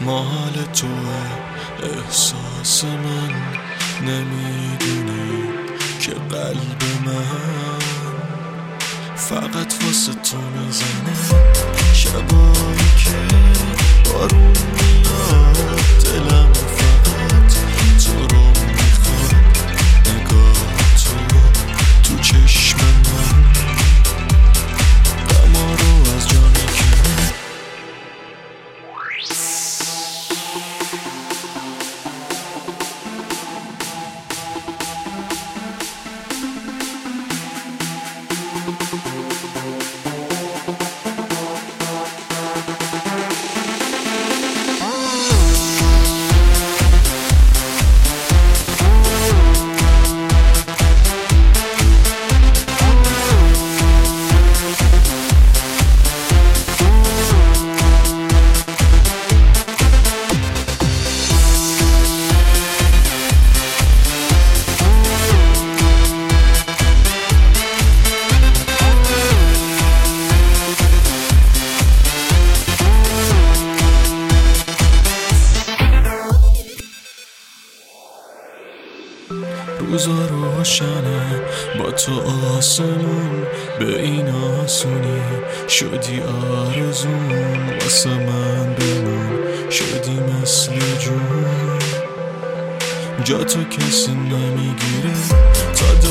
مال توه احساس من، نمیدونی که قلب من فقط واسه تو میزنه. شبایی که بارون میاد دلم فقط تو رو میخواد، نگاه تو چشم من غما رو از جا میکنه. روزا روشنه با تو آسمون، به این آسونی شدی آرزون، واسه من بمون شدی مثل جون، جا تو کسی نمیگیره تا